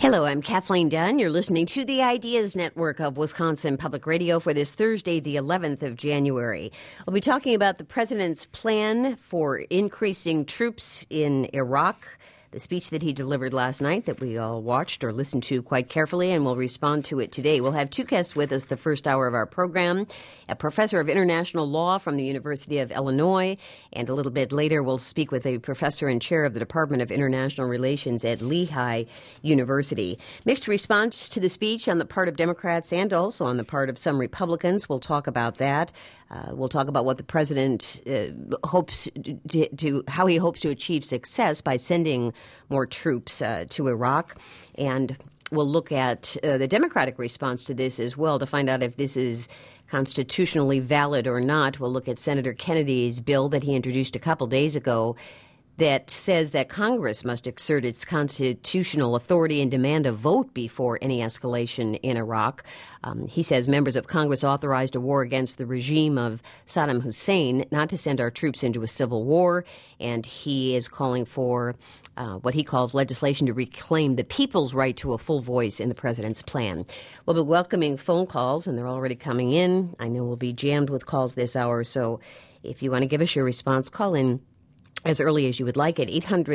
Hello, I'm Kathleen Dunn. You're listening to the Ideas Network of Wisconsin Public Radio for this Thursday, the 11th of January. We'll be talking about the president's plan for increasing troops in Iraq, the speech that he delivered last night that we all watched or listened to quite carefully, and we'll respond to it today. We'll have two guests with us the first hour of our program, a professor of international law from the University of Illinois, and a little bit later we'll speak with a professor and chair of the Department of International Relations at Lehigh University. Mixed response to the speech on the part of Democrats and also on the part of some Republicans. We'll talk about that. We'll talk about what the president hopes to how he hopes to achieve success by sending more troops to Iraq. And we'll look at the Democratic response to this as well to find out if this is constitutionally valid or not. We'll look at Senator Kennedy's bill that he introduced a couple days ago that says that Congress must exert its constitutional authority and demand a vote before any escalation in Iraq. He says members of Congress authorized a war against the regime of Saddam Hussein not to send our troops into a civil war, and he is calling for what he calls legislation to reclaim the people's right to a full voice in the president's plan. We'll be welcoming phone calls, and they're already coming in. I know we'll be jammed with calls this hour, so if you want to give us your response, call in as early as you would like at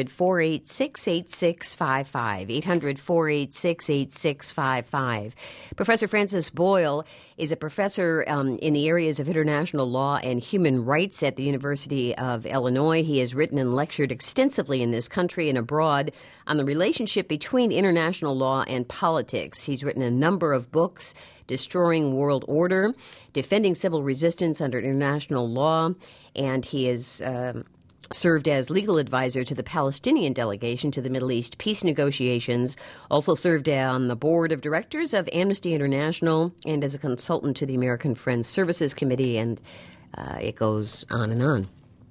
800-486-8655, 800-486-8655. Professor Francis Boyle is a professor in the areas of international law and human rights at the University of Illinois. He has written and lectured extensively in this country and abroad on the relationship between international law and politics. He's written a number of books, Destroying World Order, Defending Civil Resistance Under International Law, and he is served as legal advisor to the Palestinian delegation to the Middle East peace negotiations, also served on the board of directors of Amnesty International, and as a consultant to the American Friends Services Committee, and it goes on and on.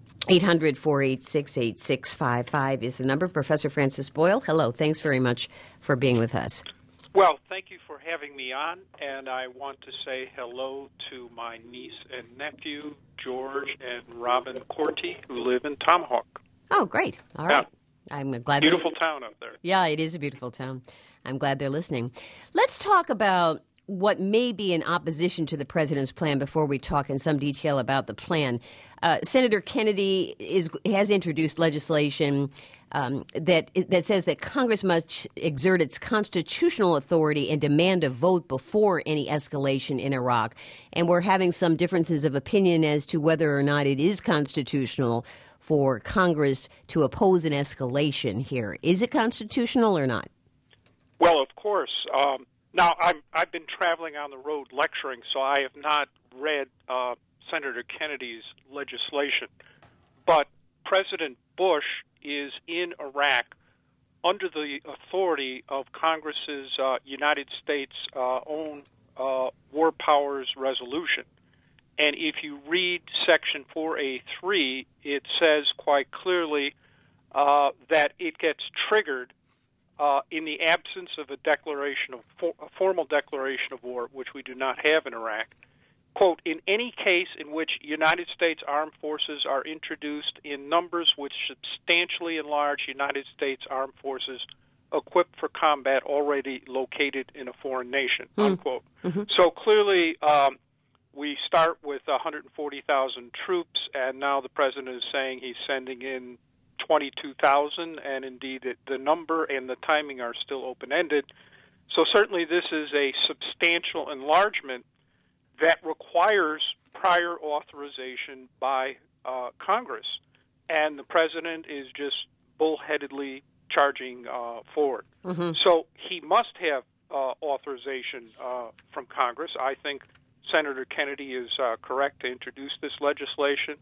800-486-8655 is the number. Professor Francis Boyle, hello. Thanks very much for being with us. Well, thank you for having me on, and I want to say hello to my niece and nephew, George and Robin Corti, who live in Tomahawk. Oh, great. All right. Yeah. I'm glad. Beautiful town up there. Yeah, it is a beautiful town. I'm glad they're listening. Let's talk about what may be in opposition to the president's plan before we talk in some detail about the plan. Senator Kennedy has introduced legislation that says that Congress must exert its constitutional authority and demand a vote before any escalation in Iraq. And we're having some differences of opinion as to whether or not it is constitutional for Congress to oppose an escalation here. Is it constitutional or not? Well, of course. Now, I've been traveling on the road lecturing, so I have not read Senator Kennedy's legislation. But President Bush is in Iraq under the authority of Congress's United States own War Powers Resolution. And if you read Section 4A.3, it says quite clearly that it gets triggered in the absence of a formal declaration of war, which we do not have in Iraq. Quote, in any case in which United States armed forces are introduced in numbers which substantially enlarge United States armed forces equipped for combat already located in a foreign nation, unquote. Mm-hmm. So clearly we start with 140,000 troops, and now the president is saying he's sending in 22,000, and indeed the number and the timing are still open-ended. So certainly this is a substantial enlargement that requires prior authorization by Congress, and the president is just bullheadedly charging forward. Mm-hmm. So he must have authorization from Congress. I think Senator Kennedy is correct to introduce this legislation.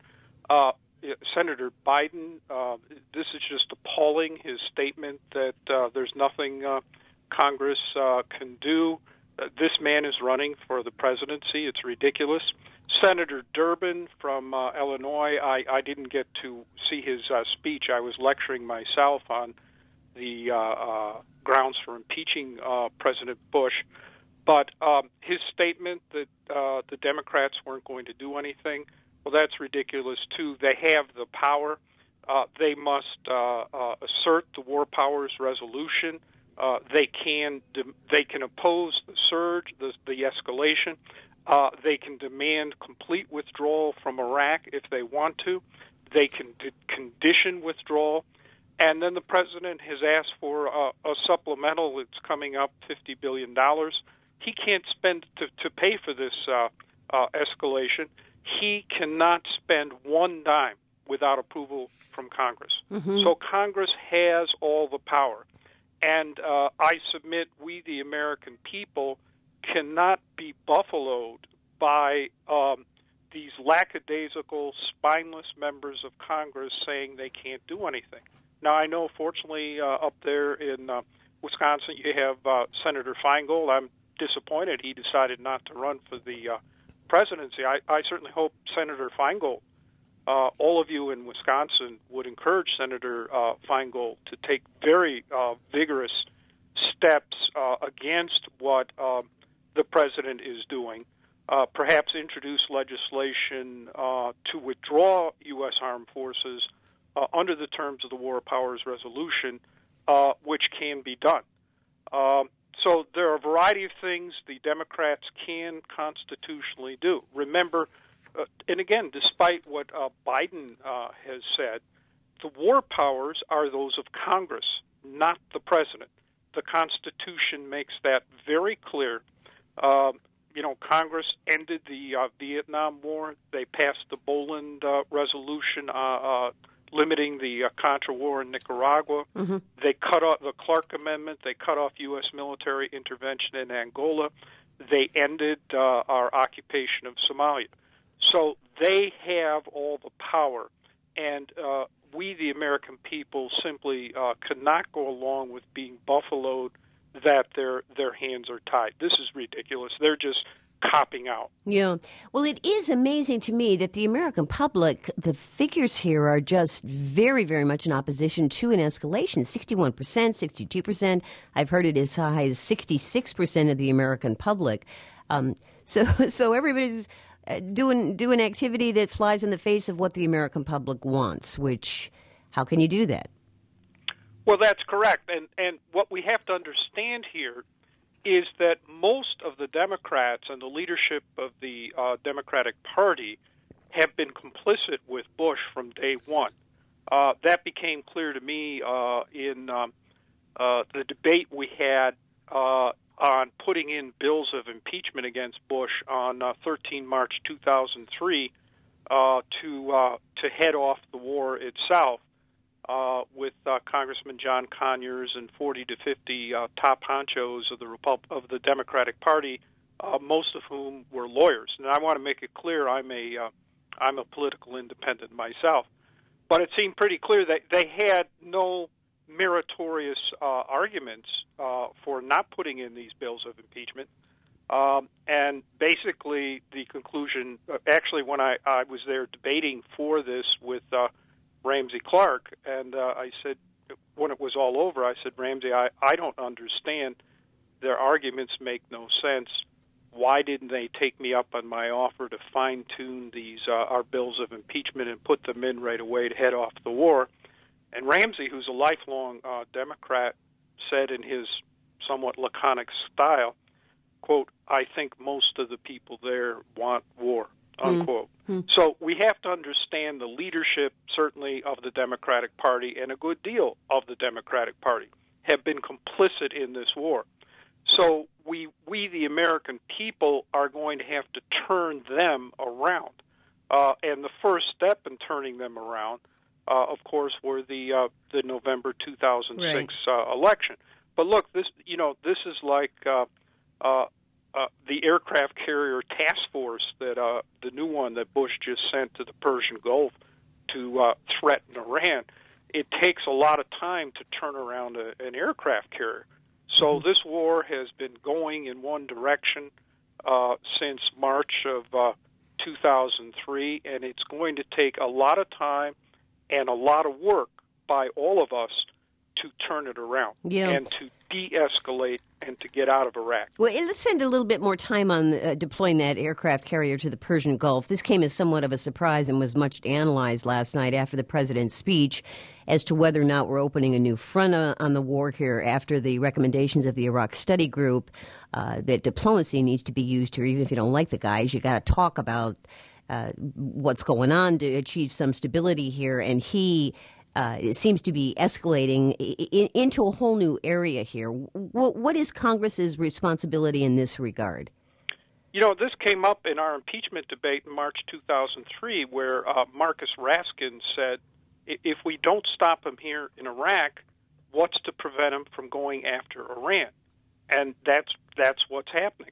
Senator Biden, this is just appalling, his statement that there's nothing Congress can do. This man is running for the presidency. It's ridiculous. Senator Durbin from Illinois, I didn't get to see his speech. I was lecturing myself on the grounds for impeaching President Bush. But his statement that the Democrats weren't going to do anything, well, that's ridiculous, too. They have the power. They must assert the War Powers Resolution. They can oppose the surge, the escalation. They can demand complete withdrawal from Iraq if they want to. They can condition withdrawal. And then the president has asked for a supplemental that's coming up, $50 billion. He can't spend to pay for this escalation. He cannot spend one dime without approval from Congress. Mm-hmm. So Congress has all the power. And I submit we, the American people, cannot be buffaloed by these lackadaisical, spineless members of Congress saying they can't do anything. Now, I know, fortunately, up there in Wisconsin, you have Senator Feingold. I'm disappointed he decided not to run for the presidency. I certainly hope Senator Feingold, all of you in Wisconsin, would encourage Senator Feingold to take very vigorous steps against what the president is doing. Perhaps introduce legislation to withdraw U.S. armed forces under the terms of the War Powers Resolution, which can be done. So there are a variety of things the Democrats can constitutionally do. Remember, and again, despite what Biden has said, the war powers are those of Congress, not the president. The Constitution makes that very clear. Congress ended the Vietnam War. They passed the Boland resolution limiting the Contra War in Nicaragua. Mm-hmm. They cut off the Clark Amendment. They cut off U.S. military intervention in Angola. They ended our occupation of Somalia. So they have all the power, and we, the American people, simply cannot go along with being buffaloed that their hands are tied. This is ridiculous. They're just copping out. Yeah. Well, it is amazing to me that the American public, the figures here are just very, very much in opposition to an escalation. 61%, 62%. I've heard it as high as 66% of the American public. So everybody's doing activity that flies in the face of what the American public wants, which, how can you do that? Well, that's correct. And what we have to understand here is that most of the Democrats and the leadership of the Democratic Party have been complicit with Bush from day one. That became clear to me in the debate we had on putting in bills of impeachment against Bush on 13 March 2003 to head off the war itself. With Congressman John Conyers and 40 to 50 top honchos of the Democratic Party, most of whom were lawyers. And I want to make it clear I'm a political independent myself. But it seemed pretty clear that they had no meritorious arguments for not putting in these bills of impeachment. And basically the conclusion, actually when I was there debating for this with Ramsey Clark, and I said, when it was all over, I said, Ramsey, I don't understand. Their arguments make no sense. Why didn't they take me up on my offer to fine-tune these our bills of impeachment and put them in right away to head off the war? And Ramsey, who's a lifelong Democrat, said in his somewhat laconic style, quote, I think most of the people there want war, unquote. So we have to understand the leadership, certainly, of the Democratic Party, and a good deal of the Democratic Party have been complicit in this war. So we the American people, are going to have to turn them around. And the first step in turning them around, of course, were the November 2006 election. But look, this is like the aircraft carrier task force that the new one that Bush just sent to the Persian Gulf to threaten Iran. It takes a lot of time to turn around an aircraft carrier. So this war has been going in one direction since March of 2003, and it's going to take a lot of time and a lot of work by all of us to turn it around and to de-escalate and to get out of Iraq. Well, let's spend a little bit more time on deploying that aircraft carrier to the Persian Gulf. This came as somewhat of a surprise and was much analyzed last night after the president's speech. as to whether or not we're opening a new front on the war here after the recommendations of the Iraq Study Group that diplomacy needs to be used here. Even if you don't like the guys, you got to talk about what's going on to achieve some stability here. And it seems to be escalating into a whole new area here. What is Congress's responsibility in this regard? You know, this came up in our impeachment debate in March 2003, where Marcus Raskin said, if we don't stop him here in Iraq, what's to prevent him from going after Iran? And that's what's happening.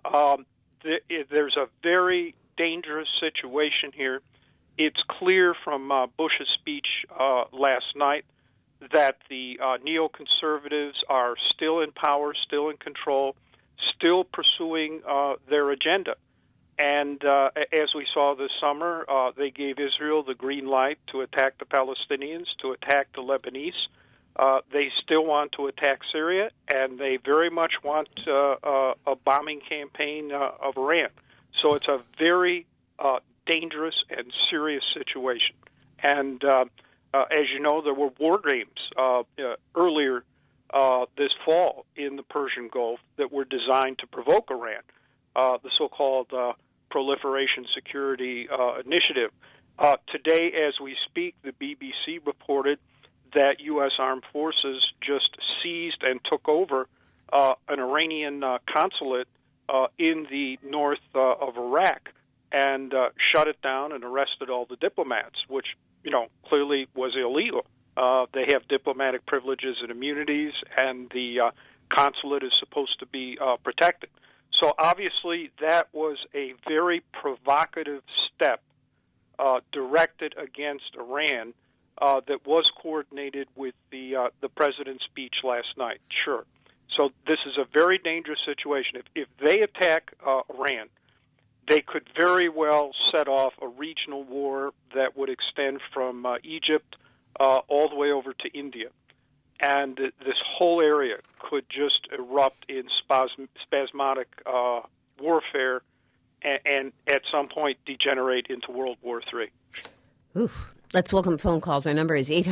There's a very dangerous situation here. It's clear from Bush's speech last night that the neoconservatives are still in power, still in control, still pursuing their agenda. And as we saw this summer, they gave Israel the green light to attack the Palestinians, to attack the Lebanese. They still want to attack Syria, and they very much want a bombing campaign of Iran. So it's a very dangerous and serious situation. And as you know, there were war games earlier this fall in the Persian Gulf that were designed to provoke Iran, the so-called Proliferation Security Initiative. Today, as we speak, the BBC reported that U.S. armed forces just seized and took over an Iranian consulate in the north of Iraq and shut it down and arrested all the diplomats, which, clearly was illegal. They have diplomatic privileges and immunities, and the consulate is supposed to be protected. So obviously that was a very provocative step directed against Iran that was coordinated with the president's speech last night. Sure. So this is a very dangerous situation. If they attack Iran, they could very well set off a regional war that would extend from Egypt all the way over to India. And this whole area could just erupt in spasmodic warfare and at some point degenerate into World War III. Oof. Let's welcome phone calls. Our number is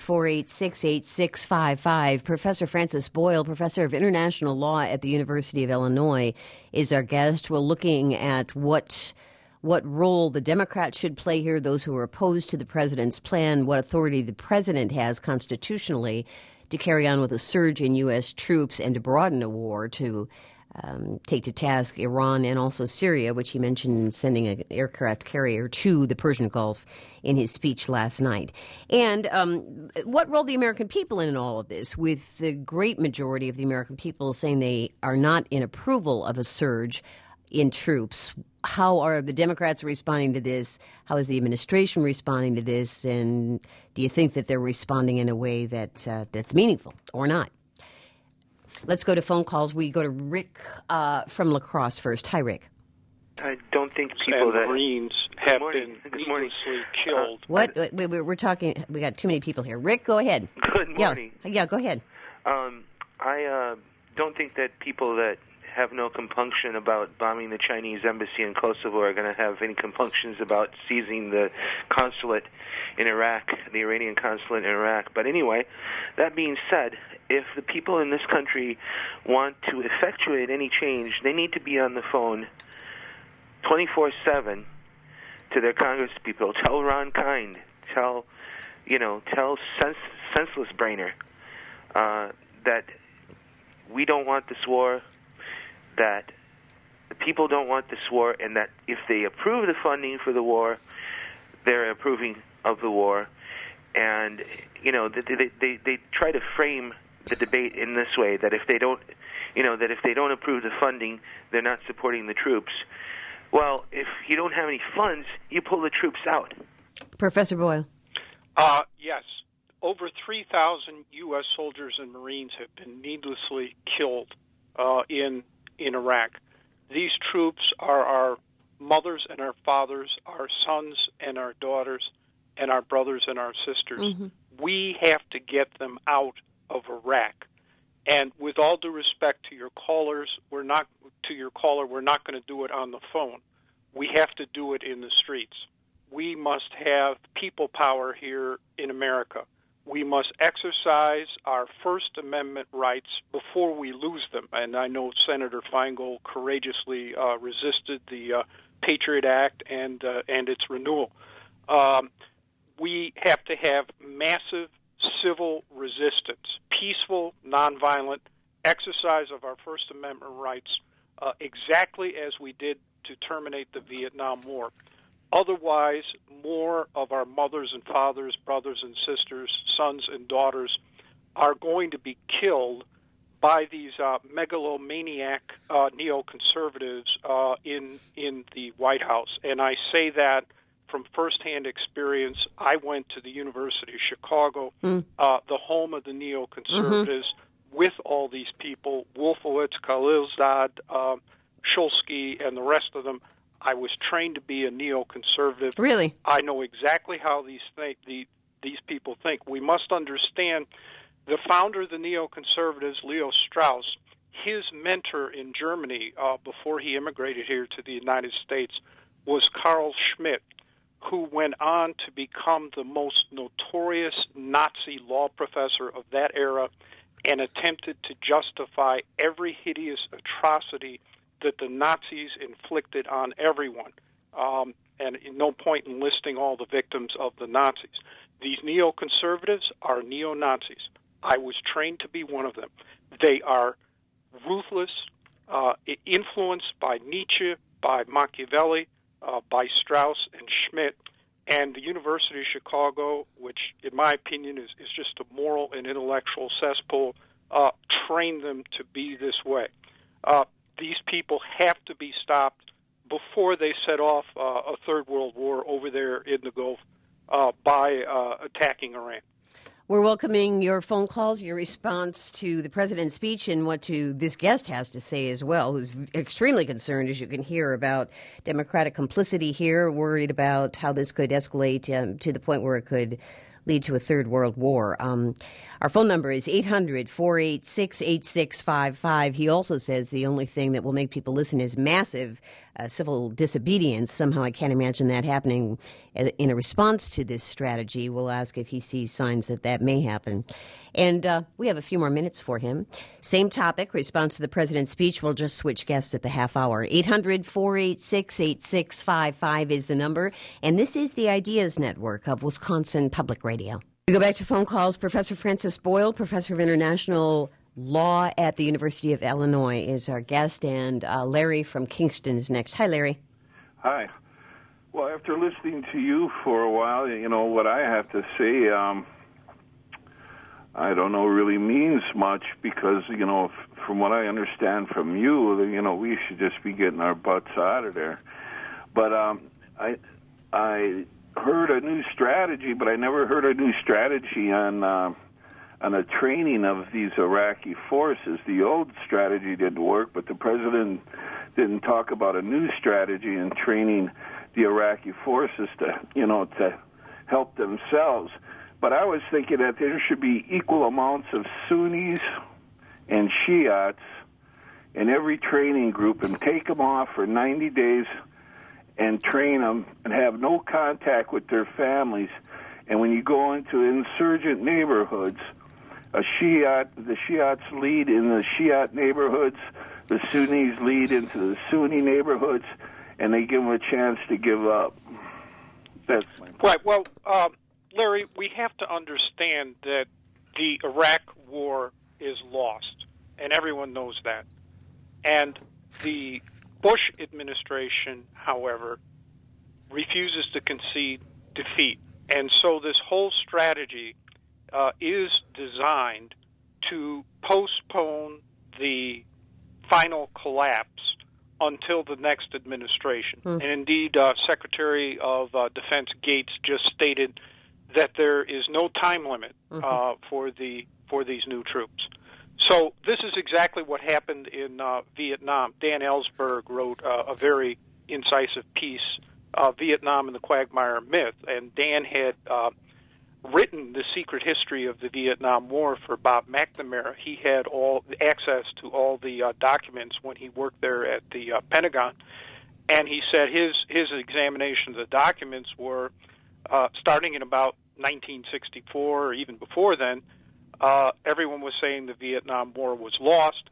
800-486-8655. Professor Francis Boyle, professor of international law at the University of Illinois, is our guest. We're looking at what role the Democrats should play here, those who are opposed to the president's plan, what authority the president has constitutionally to carry on with a surge in U.S. troops and to broaden a war to take to task Iran and also Syria, which he mentioned sending an aircraft carrier to the Persian Gulf in his speech last night. And what role the American people in all of this, with the great majority of the American people saying they are not in approval of a surge in troops. How are the Democrats responding to this? How is the administration responding to this? And do you think that they're responding in a way that's meaningful or not? Let's go to phone calls. We go to Rick from La Crosse first. Hi, Rick. I don't think people that Marines have been needlessly killed. What? We're talking. We got too many people here. Rick, go ahead. Good morning. Yeah, go ahead. I don't think that people that have no compunction about bombing the Chinese embassy in Kosovo are going to have any compunctions about seizing the consulate in Iraq, the Iranian consulate in Iraq. But anyway, that being said, if the people in this country want to effectuate any change, they need to be on the phone 24/7 to their congresspeople. Tell Ron Kind, tell senseless Brainer that we don't want this war, that the people don't want this war, and that if they approve the funding for the war, they're approving of the war. And they try to frame the debate in this way, that if they don't approve the funding, they're not supporting the troops. Well, if you don't have any funds, you pull the troops out. Professor Boyle. Yes. Over 3,000 U.S. soldiers and Marines have been needlessly killed in Iraq. These troops are our mothers and our fathers, our sons and our daughters, and our brothers and our sisters. Mm-hmm. We have to get them out of Iraq. And with all due respect to your callers, we're not going to do it on the phone. We have to do it in the streets. We must have people power here in America. we must exercise our First Amendment rights before we lose them. And I know Senator Feingold courageously resisted the Patriot Act and its renewal. We have to have massive civil resistance, peaceful, nonviolent exercise of our First Amendment rights, exactly as we did to terminate the Vietnam War. Otherwise, more of our mothers and fathers, brothers and sisters, sons and daughters are going to be killed by these megalomaniac neoconservatives in the White House. And I say that from firsthand experience. I went to the University of Chicago, the home of the neoconservatives, with all these people, Wolfowitz, Khalilzad, Shulsky, and the rest of them. I was trained to be a neoconservative. Really? I know exactly how these people think. We must understand the founder of the neoconservatives, Leo Strauss, his mentor in Germany before he immigrated here to the United States was Carl Schmitt, who went on to become the most notorious Nazi law professor of that era and attempted to justify every hideous atrocity that the Nazis inflicted on everyone. And no point in listing all the victims of the Nazis. These neoconservatives are neo-Nazis. I was trained to be one of them. They are ruthless, influenced by Nietzsche, by Machiavelli, by Strauss and Schmitt, and the University of Chicago, which in my opinion is just a moral and intellectual cesspool, trained them to be this way. These people have to be stopped before they set off a third world war over there in the Gulf by attacking Iran. We're welcoming your phone calls, your response to the president's speech, and what this guest has to say as well, who's extremely concerned, as you can hear, about Democratic complicity here, worried about how this could escalate to the point where it could lead to a third world war. Our phone number is 800-486-8655. He also says the only thing that will make people listen is massive civil disobedience. Somehow I can't imagine that happening in a response to this strategy. We'll ask if he sees signs that may happen. And we have a few more minutes for him. Same topic, response to the president's speech. We'll just switch guests at the half hour. 800-486-8655 is the number. And this is the Ideas Network of Wisconsin Public Radio. We go back to phone calls. Professor Francis Boyle, professor of international law at the University of Illinois, is our guest. And Larry from Kingston is next. Hi, Larry. Hi. Well, after listening to you for a while, what I have to say, I don't know really means much because, from what I understand from you, we should just be getting our butts out of there. But I heard a new strategy, but I never heard a new strategy on the training of these Iraqi forces. The old strategy didn't work, but the president didn't talk about a new strategy in training the Iraqi forces to help themselves. But I was thinking that there should be equal amounts of Sunnis and Shiites in every training group and take them off for 90 days and train them and have no contact with their families. And when you go into insurgent neighborhoods, the Shiites lead in the Shiite neighborhoods, the Sunnis lead into the Sunni neighborhoods, and they give them a chance to give up. That's my point. Right. Well, Larry, we have to understand that the Iraq war is lost, and everyone knows that. And the Bush administration, however, refuses to concede defeat. And so this whole strategy is designed to postpone the final collapse until the next administration. And indeed, Secretary of Defense Gates just stated that there is no time limit for these new troops. So this is exactly what happened in Vietnam. Dan Ellsberg wrote a very incisive piece, Vietnam and the Quagmire Myth, and Dan had written the secret history of the Vietnam War for Bob McNamara. He had all access to all the documents when he worked there at the Pentagon, and he said his examination of the documents were starting in about 1964 or even before then, everyone was saying the Vietnam War was lost,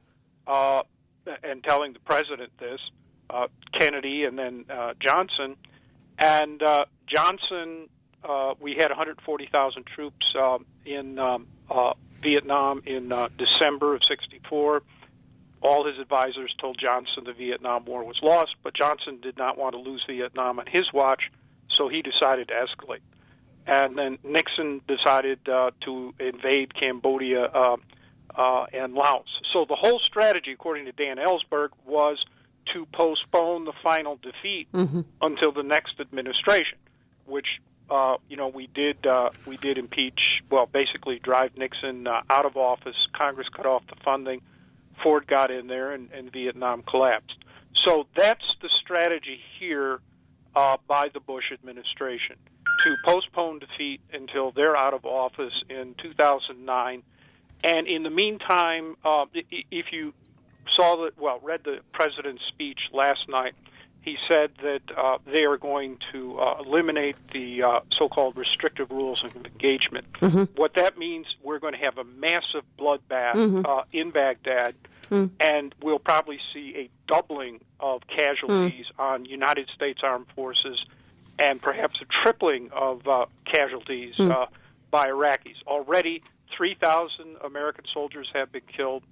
and telling the president this, Kennedy and then Johnson. And Johnson, we had 140,000 troops in Vietnam in December of '64. All his advisors told Johnson the Vietnam War was lost, but Johnson did not want to lose Vietnam on his watch, so he decided to escalate. And then Nixon decided to invade Cambodia and Laos. So the whole strategy, according to Dan Ellsberg, was to postpone the final defeat until the next administration, which we did impeach. Well, basically drive Nixon out of office. Congress cut off the funding. Ford got in there, and Vietnam collapsed. So that's the strategy here by the Bush administration, to postpone defeat until they're out of office in 2009. And in the meantime, if you read the president's speech last night, he said that they are going to eliminate the so-called restrictive rules of engagement. What that means, we're going to have a massive bloodbath in Baghdad, and we'll probably see a doubling of casualties on United States Armed Forces, and perhaps a tripling of casualties by Iraqis. Already, 3,000 American soldiers have been killed,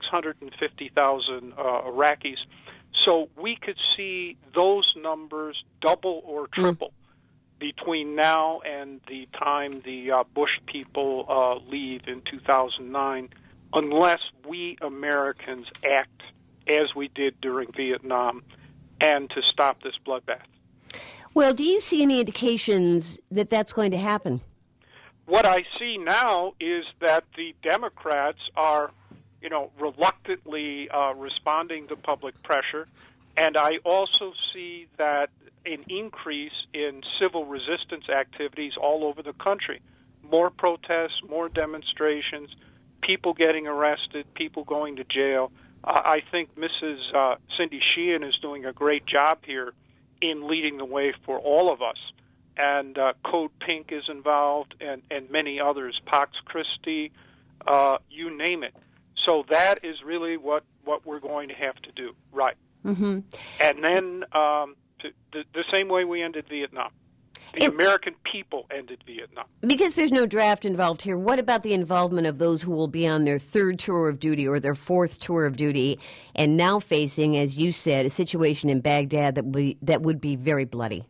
650,000 Iraqis. So we could see those numbers double or triple between now and the time the Bush people leave in 2009, unless we Americans act as we did during Vietnam and to stop this bloodbath. Well, do you see any indications that that's going to happen? What I see now is that the Democrats are reluctantly responding to public pressure. And I also see that an increase in civil resistance activities all over the country. More protests, more demonstrations, people getting arrested, people going to jail. I think Mrs. Cindy Sheehan is doing a great job here in leading the way for all of us. And Code Pink is involved, and many others, Pax Christi, you name it. So that is really what we're going to have to do, right? And then the same way we ended Vietnam. The American people ended Vietnam. Because there's no draft involved here, what about the involvement of those who will be on their third tour of duty or their fourth tour of duty and now facing, as you said, a situation in Baghdad that would be very bloody?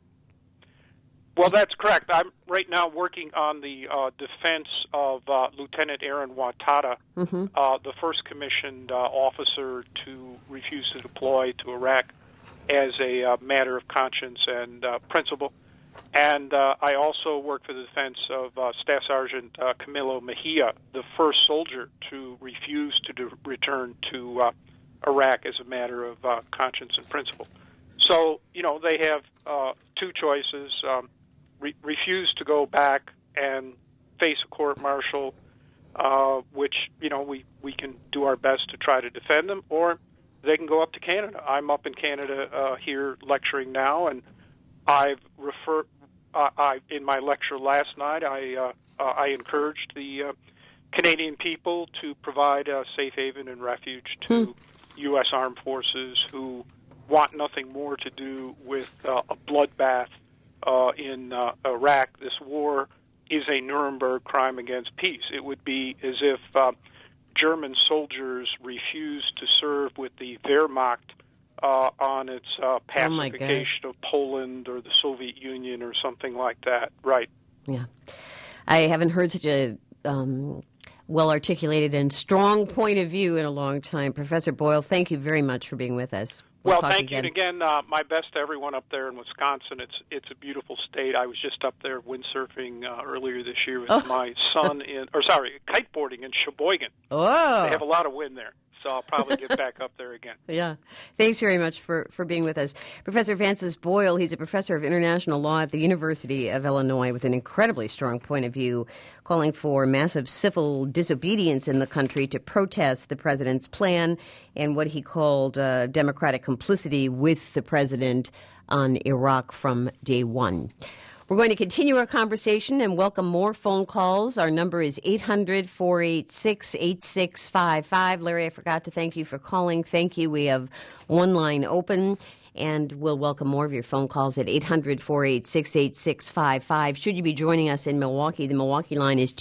Well, that's correct. I'm right now working on the defense of Lieutenant Aaron Watada, the first commissioned officer to refuse to deploy to Iraq as a matter of conscience and principle. And I also work for the defense of Staff Sergeant Camilo Mejia, the first soldier to refuse to return to Iraq as a matter of conscience and principle. So, they have two choices. Refuse to go back and face a court-martial, which, we can do our best to try to defend them, or they can go up to Canada. I'm up in Canada here lecturing now, and I've in my lecture last night, I encouraged the Canadian people to provide a safe haven and refuge to U.S. Armed Forces who want nothing more to do with a bloodbath in Iraq. This war is a Nuremberg crime against peace. It would be as if German soldiers refused to serve with the Wehrmacht on its pacification of Poland or the Soviet Union or something like that. Right. Yeah. I haven't heard such a well-articulated and strong point of view in a long time. Professor Boyle, thank you very much for being with us. Well, thank you. And again, my best to everyone up there in Wisconsin. It's a beautiful state. I was just up there windsurfing earlier this year with my son kiteboarding in Sheboygan. Oh. They have a lot of wind there. So I'll probably get back up there again. Yeah. Thanks very much for being with us. Professor Francis Boyle, he's a professor of international law at the University of Illinois with an incredibly strong point of view, calling for massive civil disobedience in the country to protest the president's plan and what he called democratic complicity with the president on Iraq from day one. We're going to continue our conversation and welcome more phone calls. Our number is 800-486-8655. Larry, I forgot to thank you for calling. Thank you. We have one line open, and we'll welcome more of your phone calls at 800-486-8655. Should you be joining us in Milwaukee, the Milwaukee line is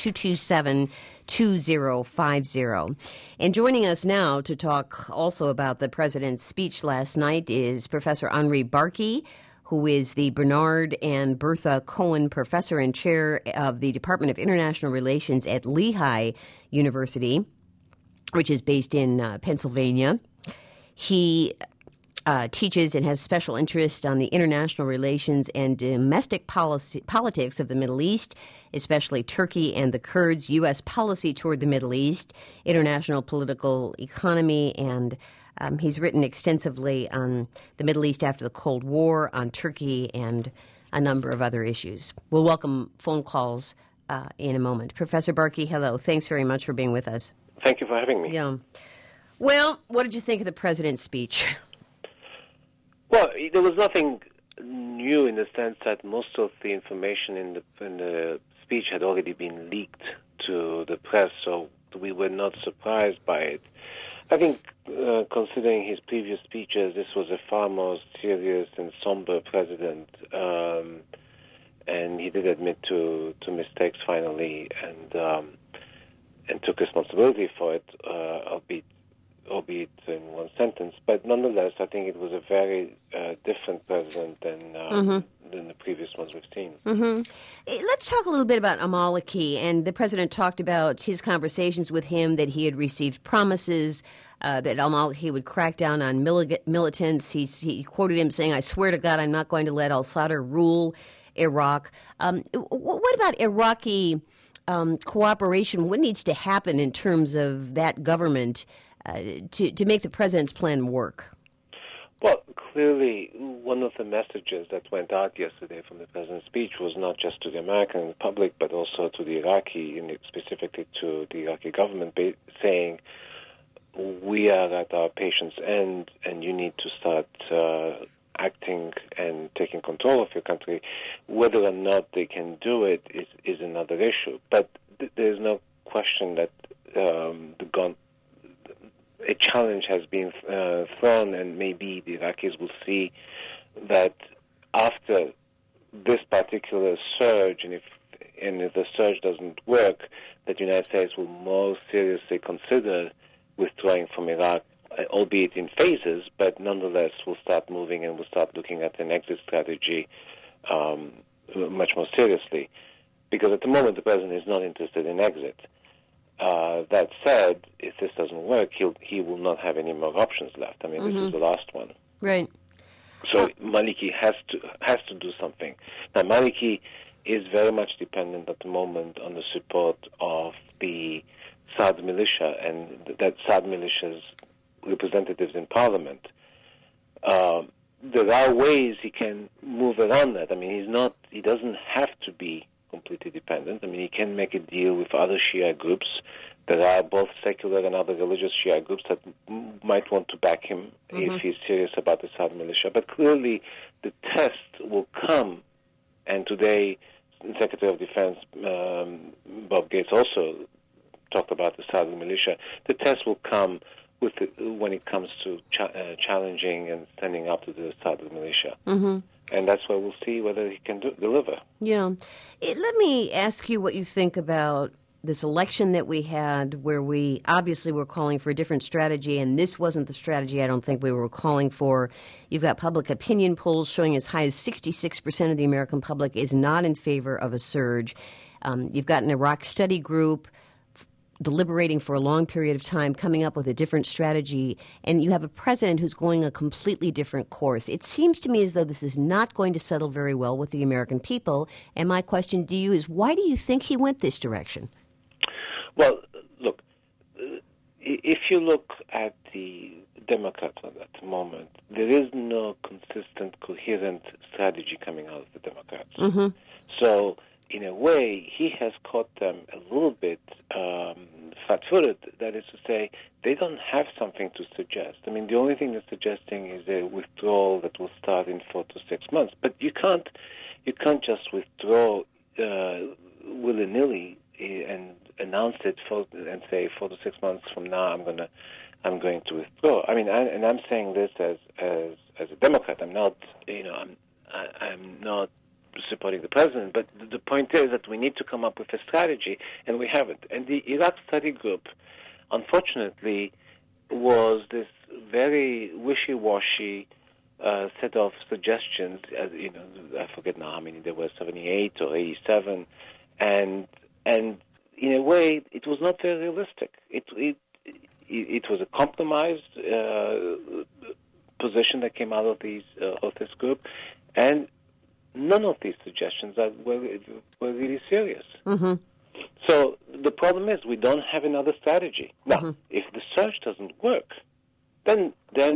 227-2050. And joining us now to talk also about the president's speech last night is Professor Henri Barkey, who is the Bernard and Bertha Cohen Professor and Chair of the Department of International Relations at Lehigh University, which is based in Pennsylvania. He teaches and has special interest on the international relations and domestic politics of the Middle East, especially Turkey and the Kurds, U.S. policy toward the Middle East, international political economy, and he's written extensively on the Middle East after the Cold War, on Turkey, and a number of other issues. We'll welcome phone calls in a moment. Professor Barkey, hello. Thanks very much for being with us. Thank you for having me. Yeah. Well, what did you think of the president's speech? Well, there was nothing new in the sense that most of the information in the speech had already been leaked to the press, so we were not surprised by it. I think, considering his previous speeches, this was a far more serious and somber president, and he did admit to mistakes finally, and took responsibility for it, albeit in one sentence. But nonetheless, I think it was a very different president than the previous ones we've seen. Mm-hmm. Let's talk a little bit about al-Maliki. And the president talked about his conversations with him, that he had received promises that al-Maliki would crack down on militants. He quoted him saying, "I swear to God, I'm not going to let al-Sadr rule Iraq." What about Iraqi cooperation? What needs to happen in terms of that government to make the president's plan work? Well, clearly, one of the messages that went out yesterday from the president's speech was not just to the American public, but also to the Iraqi, and specifically to the Iraqi government, saying, we are at our patient's end, and you need to start acting and taking control of your country. Whether or not they can do it is another issue. But there's no question that a challenge has been thrown, and maybe the Iraqis will see that after this particular surge, and if the surge doesn't work, that the United States will more seriously consider withdrawing from Iraq, albeit in phases, but nonetheless will start moving and will start looking at an exit strategy much more seriously. Because at the moment, the president is not interested in exit. That said, if this doesn't work, he will not have any more options left. I mean, this is the last one. Right. So Maliki has to do something. Now, Maliki is very much dependent at the moment on the support of the Saad militia and that Saad militia's representatives in parliament. There are ways he can move around that. I mean, he doesn't have to be completely dependent. I mean, he can make a deal with other Shia groups. There are both secular and other religious Shia groups that might want to back him if he's serious about the Saad militia. But clearly, the test will come, and today, Secretary of Defense Bob Gates also talked about the Saad militia. The test will come when it comes to challenging and standing up to the Saad militia. And that's where we'll see whether he can deliver. Yeah. Let me ask you what you think about this election that we had, where we obviously were calling for a different strategy, and this wasn't the strategy I don't think we were calling for. You've got public opinion polls showing as high as 66% of the American public is not in favor of a surge. You've got an Iraq study group deliberating for a long period of time, coming up with a different strategy, and you have a president who's going a completely different course. It seems to me as though this is not going to settle very well with the American people, and my question to you is, why do you think he went this direction? Well, look, if you look at the Democrats at the moment, there is no consistent, coherent strategy coming out of the Democrats. So, in a way, he has caught them a little bit flat-footed. That is to say, they don't have something to suggest. I mean, the only thing they're suggesting is a withdrawal that will start in 4 to 6 months. But you can't you can't just withdraw willy-nilly and announce it and say 4 to 6 months from now I'm going to withdraw. I mean, I'm saying this as a Democrat. I'm not, I'm not supporting the president. But the point is that we need to come up with a strategy, and we haven't. And the Iraq Study Group, unfortunately, was this very wishy-washy set of suggestions. I forget now how many there were, 78 or 87, and in a way, it was not very realistic. It was a compromised position that came out of this group, and none of these suggestions were really serious. Mm-hmm. So the problem is we don't have another strategy. Now, if the surge doesn't work, then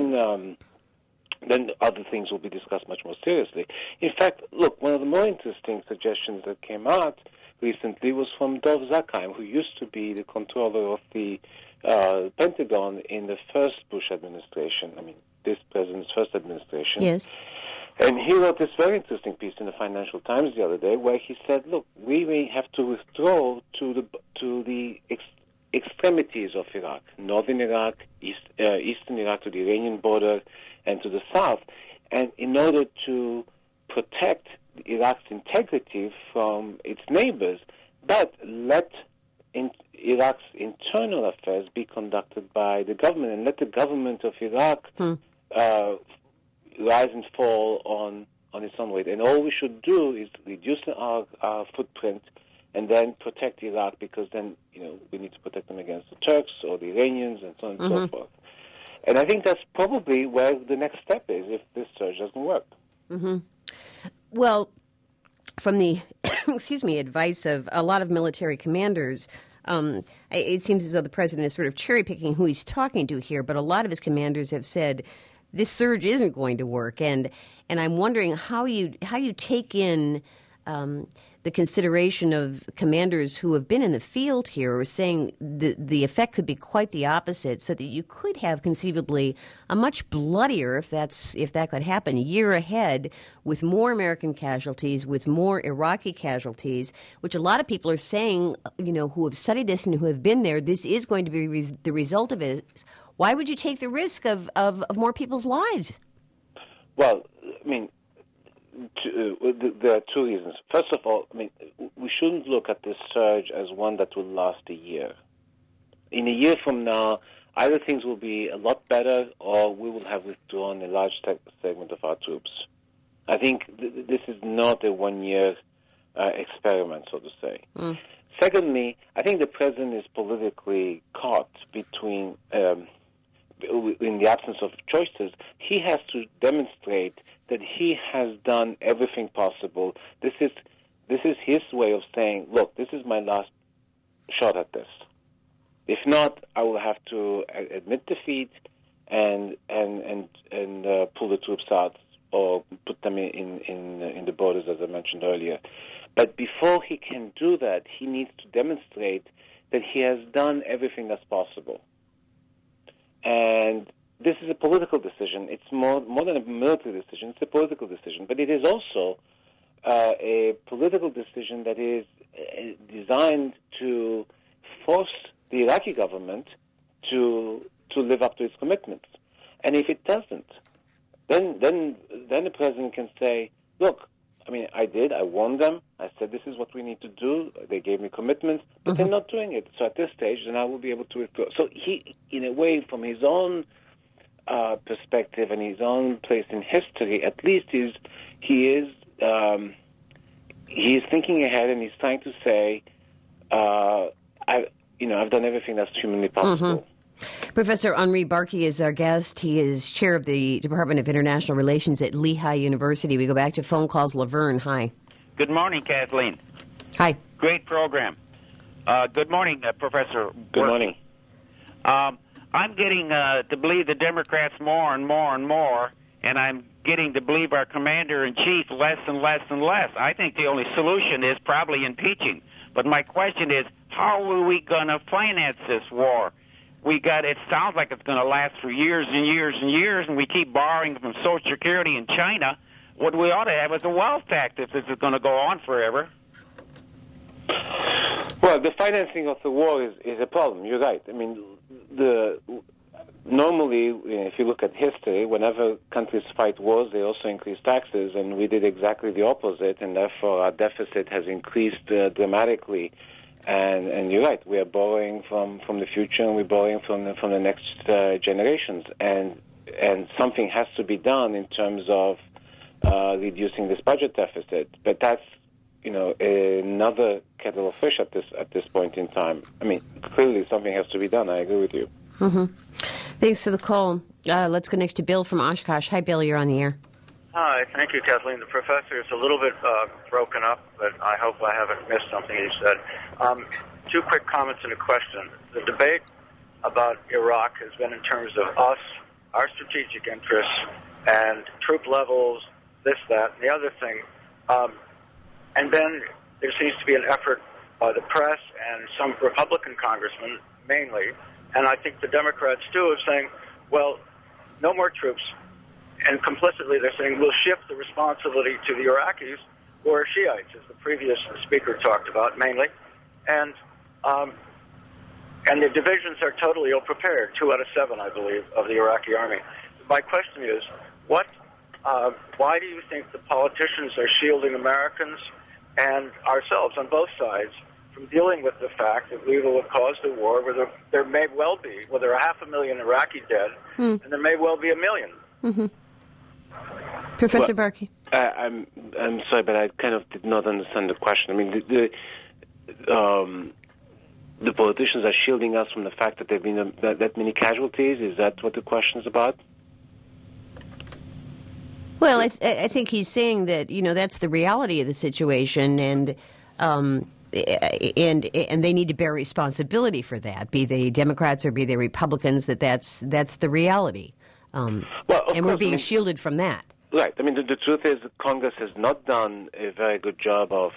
other things will be discussed much more seriously. In fact, look, one of the more interesting suggestions that came out recently was from Dov Zakheim, who used to be the controller of the Pentagon in the first Bush administration. I mean, this president's first administration. Yes. And he wrote this very interesting piece in the Financial Times the other day, where he said, "Look, we may have to withdraw to the extremities of Iraq, northern Iraq, eastern Iraq to the Iranian border, and to the south, and in order to protect Iraq's integrity from its neighbors, but let Iraq's internal affairs be conducted by the government, and let the government of Iraq rise and fall on its own weight. And all we should do is reduce our footprint and then protect Iraq, because then we need to protect them against the Turks or the Iranians and so on and so forth." And I think that's probably where the next step is if this surge doesn't work. Mm-hmm. Well, from the advice of a lot of military commanders, it seems as though the president is sort of cherry-picking who he's talking to here, but a lot of his commanders have said this surge isn't going to work, and I'm wondering how you take in the consideration of commanders who have been in the field here, are saying the effect could be quite the opposite, so that you could have conceivably a much bloodier, if that could happen, year ahead, with more American casualties, with more Iraqi casualties, which a lot of people are saying, who have studied this and who have been there, this is going to be the result of it. Why would you take the risk of more people's lives? Well, I mean, there are two reasons. First of all, I mean, we shouldn't look at this surge as one that will last a year. In a year from now, either things will be a lot better, or we will have withdrawn a large segment of our troops. I think this is not a one-year experiment, so to say. Secondly, I think the president is politically caught between, in the absence of choices. He has to demonstrate that he has done everything possible. This is his way of saying, look, this is my last shot at this. If not, I will have to admit defeat and pull the troops out or put them in the borders, as I mentioned earlier. But before he can do that, he needs to demonstrate that he has done everything that's possible. And this is a political decision. It's more than a military decision. It's a political decision. But it is also a political decision that is designed to force the Iraqi government to live up to its commitments. And if it doesn't, then the president can say, look, I mean, I warned them. I said, this is what we need to do. They gave me commitments, but they're not doing it. So at this stage, then I will be able to withdraw. So he, in a way, from his own perspective and his own place in history, at least he is thinking ahead, and he's trying to say, I've done everything that's humanly possible. Professor Henri Barkey is our guest. He is chair of the Department of International Relations at Lehigh University. We go back to phone calls. Laverne, hi. Good morning, Kathleen. Hi. Great program. Good morning, Professor. Good morning. I'm getting to believe the Democrats more and more and more, and I'm getting to believe our commander-in-chief less and less and less. I think the only solution is probably impeaching. But my question is, how are we going to finance this war? It sounds like it's going to last for years and years and years, and we keep borrowing from Social Security in China. what we ought to have is a wealth tax if this is going to go on forever. Well, the financing of the war is a problem. You're right. I mean, normally, if you look at history, whenever countries fight wars, they also increase taxes, and we did exactly the opposite, and therefore our deficit has increased dramatically. And you're right, we are borrowing from the future, and we're borrowing from the next generations, and something has to be done in terms of reducing this budget deficit. But that's another kettle of fish at this point in time. I mean, clearly something has to be done. I agree with you. Mm-hmm. Thanks for the call. Let's go next to Bill from Oshkosh. Hi, Bill. You're on the air. Hi. Thank you, Kathleen. The professor is a little bit broken up, but I hope I haven't missed something he said. Two quick comments and a question. The debate about Iraq has been in terms of us, our strategic interests, and troop levels, this, that, and the other thing. And then there seems to be an effort by the press and some Republican congressmen, mainly, and I think the Democrats, too, of saying, well, no more troops. And complicitly they're saying we'll shift the responsibility to the Iraqis, who are Shiites, as the previous speaker talked about, mainly. And the divisions are totally ill-prepared, 2 out of 7, I believe, of the Iraqi army. My question is, why do you think the politicians are shielding Americans and ourselves on both sides from dealing with the fact that we will have caused a war where there may well be, well, there are 500,000 Iraqi dead, and there may well be 1 million. Mm-hmm. Professor Barkey. I'm sorry, but I kind of did not understand the question. I mean, the politicians are shielding us from the fact that there have been that many casualties. Is that what the question is about? Well, I think he's saying that that's the reality of the situation, and they need to bear responsibility for that. Be they Democrats or be they Republicans, that's the reality. And we're being shielded from that. Right. I mean, the truth is that Congress has not done a very good job of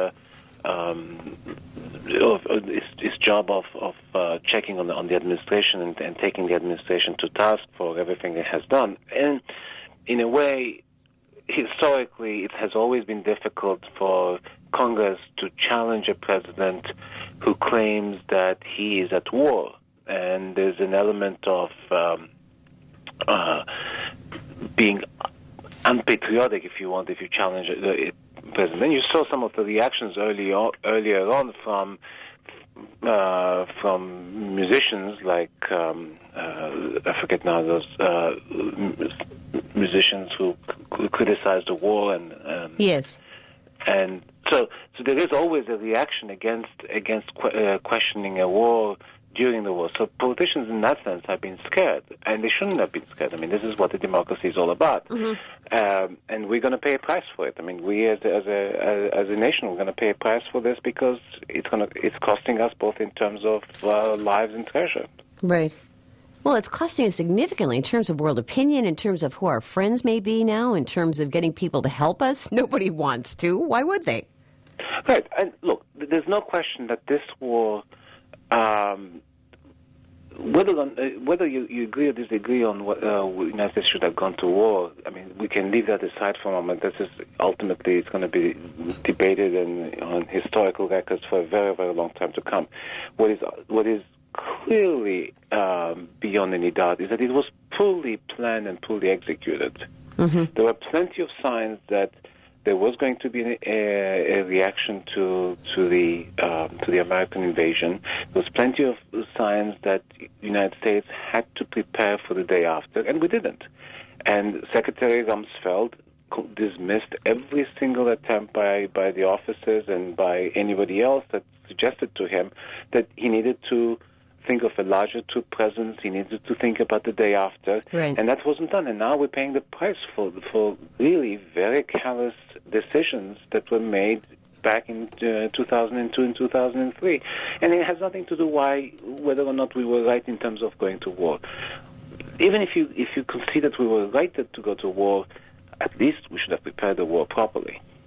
its job of checking on the administration and taking the administration to task for everything it has done. And in a way, historically, it has always been difficult for Congress to challenge a president who claims that he is at war. And there's an element of being unpatriotic, if you want, if you challenge the president. And you saw some of the reactions earlier on from musicians like I forget now those musicians who criticized the war and yes, and so there is always a reaction against questioning a war during the war. So politicians in that sense have been scared, and they shouldn't have been scared. I mean, this is what the democracy is all about. Mm-hmm. And we're going to pay a price for it. I mean, we as a nation, we're going to pay a price for this because it's costing us both in terms of lives and treasure. Right. Well, it's costing us significantly in terms of world opinion, in terms of who our friends may be now, in terms of getting people to help us. Nobody wants to. Why would they? Right. And look, there's no question that this war, whether you agree or disagree on what the United States should have gone to war, I mean, we can leave that aside for a moment. This is ultimately it's going to be debated on historical records for a very, very long time to come. What is clearly beyond any doubt is that it was poorly planned and poorly executed. Mm-hmm. There were plenty of signs that there was going to be a reaction to the American invasion. There was plenty of signs that the United States had to prepare for the day after, and we didn't. And Secretary Rumsfeld dismissed every single attempt by the officers and by anybody else that suggested to him that he needed to think of a larger troop presence. He needed to think about the day after, right. And that wasn't done. And now we're paying the price for really very callous decisions that were made back in 2002 and 2003. And it has nothing to do whether or not we were right in terms of going to war. Even if you concede that we were right to go to war, at least we should have prepared the war properly.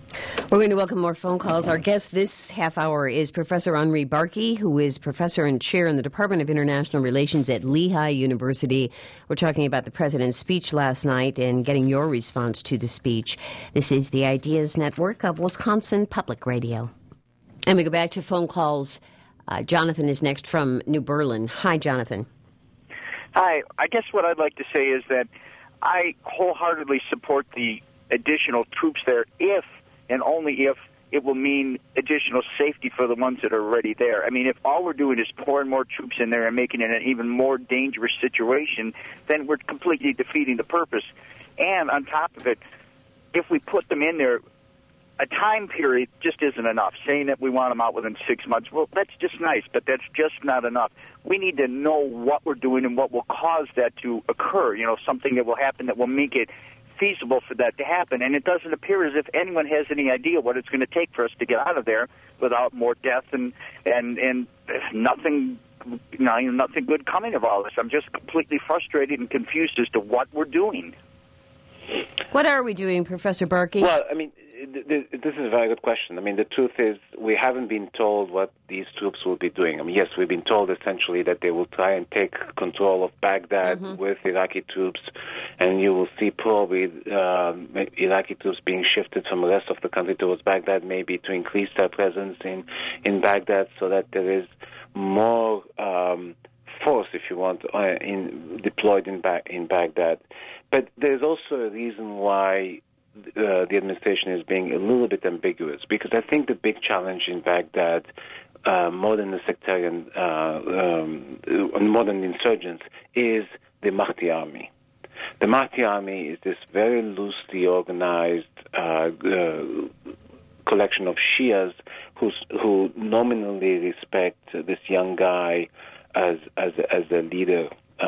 We're going to welcome more phone calls. Our guest this half hour is Professor Henri Barkey, who is professor and chair in the Department of International Relations at Lehigh University. We're talking about the president's speech last night and getting your response to the speech. This is the Ideas Network of Wisconsin Public Radio. And we go back to phone calls. Jonathan is next from New Berlin. Hi, Jonathan. Hi. I guess what I'd like to say is that I wholeheartedly support the additional troops there if and only if it will mean additional safety for the ones that are already there. I mean, if all we're doing is pouring more troops in there and making it an even more dangerous situation, then we're completely defeating the purpose. And on top of it, if we put them in there, a time period just isn't enough. Saying that we want them out within 6 months, well, that's just nice, but that's just not enough. We need to know what we're doing and what will cause that to occur, something that will happen that will make it feasible for that to happen. And it doesn't appear as if anyone has any idea what it's going to take for us to get out of there without more death and nothing, nothing good coming of all this. I'm just completely frustrated and confused as to what we're doing. What are we doing, Professor Barkey? Well, I mean, this is a very good question. I mean, the truth is we haven't been told what these troops will be doing. I mean, yes, we've been told essentially that they will try and take control of Baghdad with Iraqi troops, and you will see probably Iraqi troops being shifted from the rest of the country towards Baghdad, maybe to increase their presence in Baghdad so that there is more force, if you want, deployed in Baghdad. But there's also a reason why the administration is being a little bit ambiguous, because I think the big challenge in Baghdad, more than the sectarian, more than the insurgents, is the Mahdi army. The Mahdi army is this very loosely organized collection of Shias who nominally respect this young guy as a leader,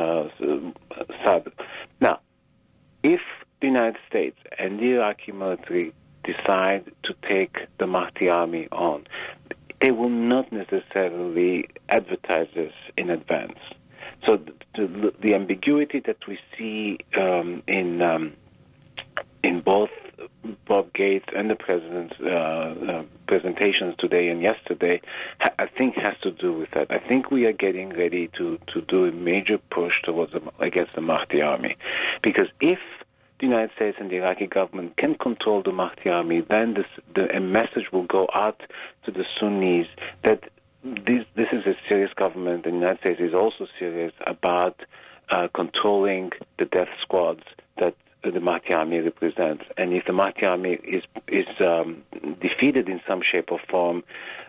Saad. Now, if the United States and the Iraqi military decide to take the Mahdi army on, they will not necessarily advertise this in advance. So the ambiguity that we see in both Bob Gates and the president's presentations today and yesterday, I think has to do with that. I think we are getting ready to do a major push towards against the Mahdi army, because if the United States and the Iraqi government can control the Mahdi army, then a message will go out to the Sunnis that this is a serious government, and the United States is also serious about controlling the death squads that the Mahdi army represents. And if the Mahdi army is defeated in some shape or form,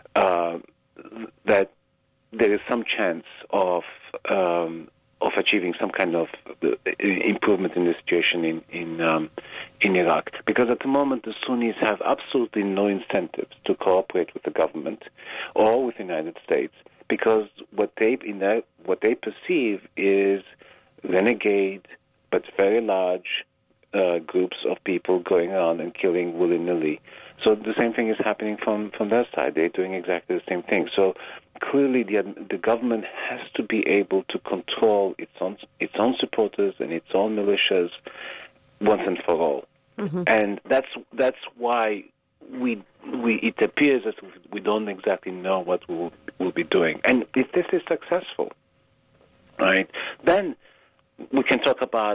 that there is some chance of achieving some kind of improvement in the situation in Iraq. Because at the moment, the Sunnis have absolutely no incentives to cooperate with the government or with the United States, because what they perceive is renegade but very large groups of people going around and killing willy-nilly. So the same thing is happening from their side. They're doing exactly the same thing. So clearly the government has to be able to control its own supporters and its own militias once and for all. Mm-hmm. And that's why it appears that we don't exactly know what we'll be doing. And if this is successful, right, then we can talk about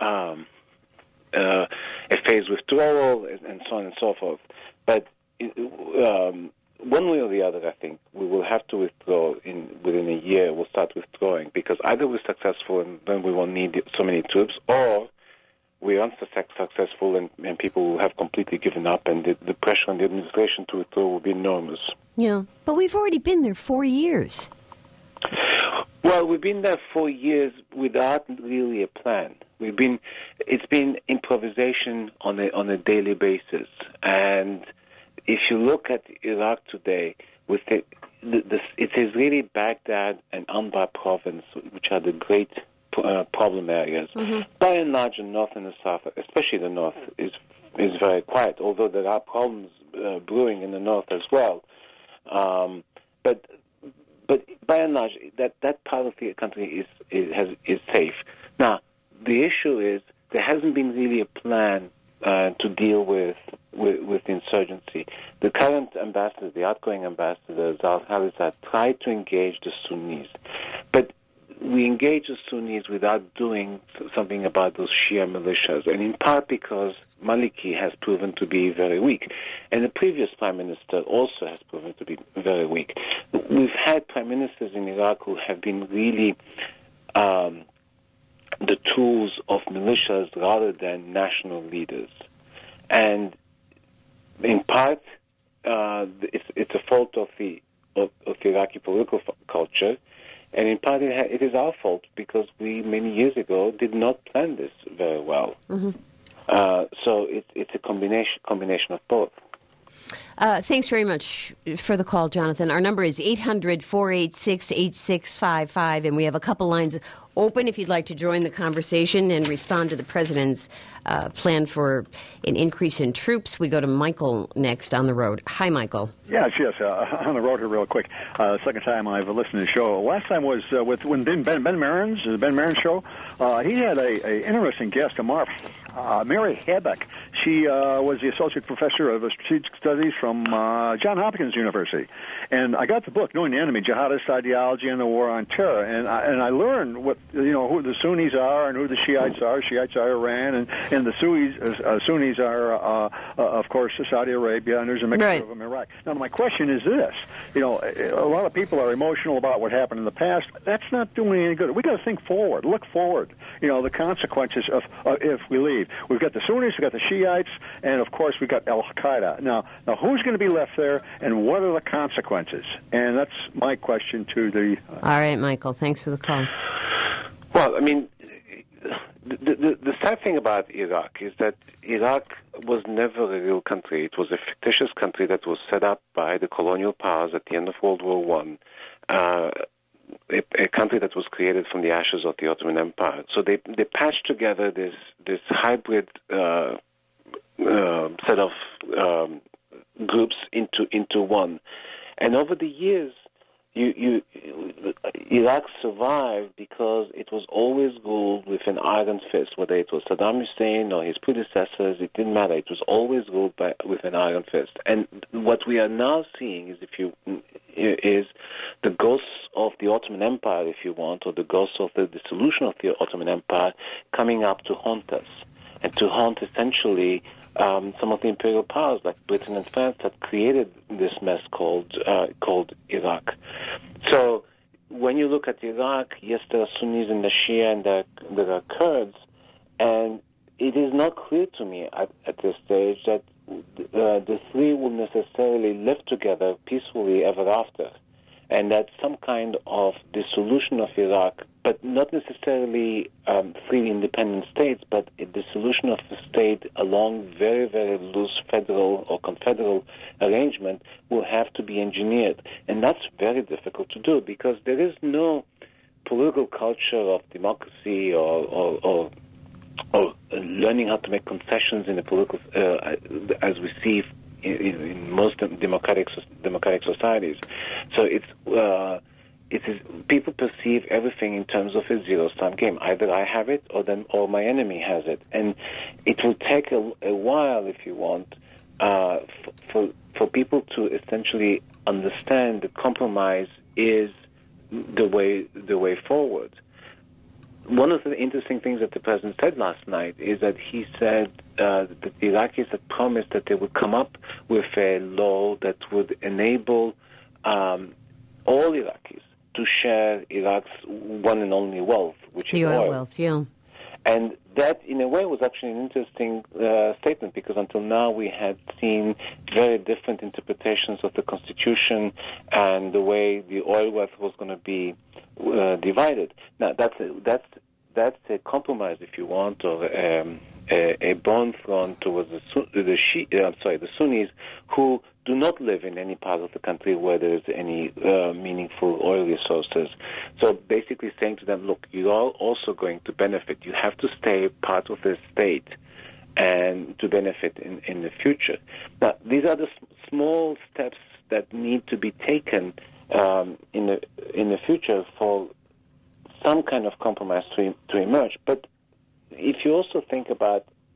a phased withdrawal and so on and so forth. But one way or the other, I think we will have to withdraw within a year. We'll start withdrawing, because either we're successful and then we won't need so many troops, or we aren't successful and people will have completely given up, and the pressure on the administration to withdraw will be enormous. Yeah, but we've already been there 4 years. Well, we've been there 4 years without really a plan. It's been improvisation on a daily basis. And if you look at Iraq today, with it is really Baghdad and Anbar province, which are the great problem areas. Mm-hmm. By and large, the north and the south, especially the north, is very quiet, although there are problems brewing in the north as well. But by and large, that part of the country is safe. Now, the issue is there hasn't been really a plan to deal with insurgency. The current ambassador, the outgoing ambassador, Zal Khalilzad, tried to engage the Sunnis, but we engage the Sunnis without doing something about those Shia militias, and in part because Maliki has proven to be very weak, and the previous prime minister also has proven to be very weak. We've had prime ministers in Iraq who have been really the tools of militias rather than national leaders. And in part, it's a fault of the Iraqi political culture, and in part it is our fault because we, many years ago, did not plan this very well. Mm-hmm. So it's a combination of both. Thanks very much for the call, Jonathan. Our number is 800-486-8655, and we have a couple lines open if you'd like to join the conversation and respond to the president's plan for an increase in troops. We go to Michael next on the road. Hi, Michael. Yes. On the road here real quick. Second time I've listened to the show. Last time was when Ben Maren's, the Ben Maren show. He had a interesting guest, Mary Habeck. She was the associate professor of strategic studies from Johns Hopkins University. And I got the book, Knowing the Enemy, Jihadist Ideology and the War on Terror. And I learned who the Sunnis are and who the Shiites are. Shiites are Iran, and the Sunnis are, of course, Saudi Arabia, and there's a mixture of them in Iraq. Now, my question is this. A lot of people are emotional about what happened in the past. That's not doing any good. We've got to think forward, look forward. The consequences of if we leave. We've got the Sunnis, we've got the Shiites, and, of course, we've got Al-Qaeda. Now, who's going to be left there, and what are the consequences? And that's my question to the... All right, Michael. Thanks for the call. Well, I mean, the sad thing about Iraq is that Iraq was never a real country. It was a fictitious country that was set up by the colonial powers at the end of World War I, a country that was created from the ashes of the Ottoman Empire. So they patched together this hybrid set of groups into one. And over the years, Iraq survived because it was always ruled with an iron fist, whether it was Saddam Hussein or his predecessors, it didn't matter. It was always ruled with an iron fist. And what we are now seeing is the ghosts of the Ottoman Empire, if you want, or the ghosts of the dissolution of the Ottoman Empire coming up to haunt us, and to haunt essentially some of the imperial powers like Britain and France that created this mess called Iraq. So when you look at Iraq, yes, there are Sunnis and the Shia and there are Kurds, and it is not clear to me at this stage that the three will necessarily live together peacefully ever after, and that some kind of dissolution of Iraq, but not necessarily three independent states, but a dissolution of the state along very, very loose federal or confederal arrangement will have to be engineered. And that's very difficult to do because there is no political culture of democracy or learning how to make concessions in the political, as we see in most democratic societies. So people perceive everything in terms of a zero-sum game. Either I have it or my enemy has it. And it will take a while, if you want, for people to essentially understand that compromise is the way forward. One of the interesting things that the president said last night is that he said that the Iraqis had promised that they would come up with a law that would enable all Iraqis to share Iraq's one and only wealth, which is oil wealth, yeah. And that, in a way, was actually an interesting statement because until now we had seen very different interpretations of the Constitution and the way the oil wealth was going to be divided. Now, that's a compromise, if you want, or a bond thrown towards the Sunnis who do not live in any part of the country where there is any meaningful oil resources. So basically saying to them, look, you are also going to benefit. You have to stay part of the state and to benefit in the future. Now, these are the small steps that need to be taken in the future for some kind of compromise to emerge. But if you also think about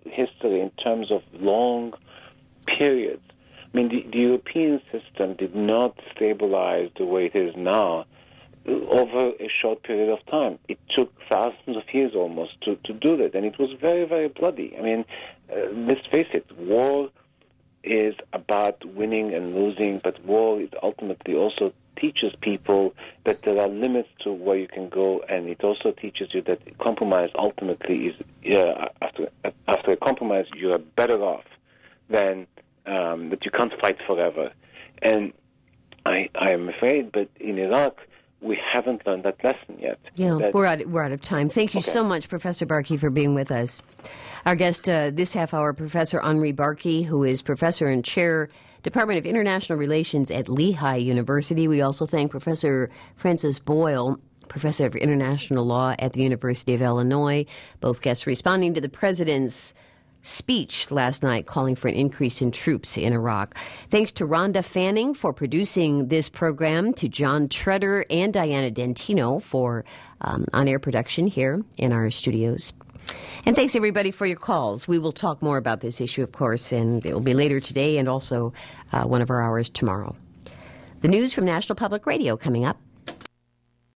history in terms of long periods. I mean, the European system did not stabilize the way it is now over a short period of time. It took thousands of years almost to do that, and it was very, very bloody. I mean, let's face it, war is about winning and losing, but war is ultimately also teaches people that there are limits to where you can go, and it also teaches you that compromise ultimately is, after a compromise, you are better off than that you can't fight forever. And I am afraid, but in Iraq, we haven't learned that lesson yet. Yeah, we're out of time. Thank you so much, Professor Barkey, for being with us. Our guest this half hour, Professor Henri Barkey, who is professor and chair, Department of International Relations at Lehigh University. We also thank Professor Francis Boyle, professor of international law at the University of Illinois. Both guests responding to the president's speech last night calling for an increase in troops in Iraq. Thanks to Rhonda Fanning for producing this program, to John Treader and Diana Dentino for on-air production here in our studios. And thanks, everybody, for your calls. We will talk more about this issue, of course, and it will be later today and also one of our hours tomorrow. The news from National Public Radio coming up.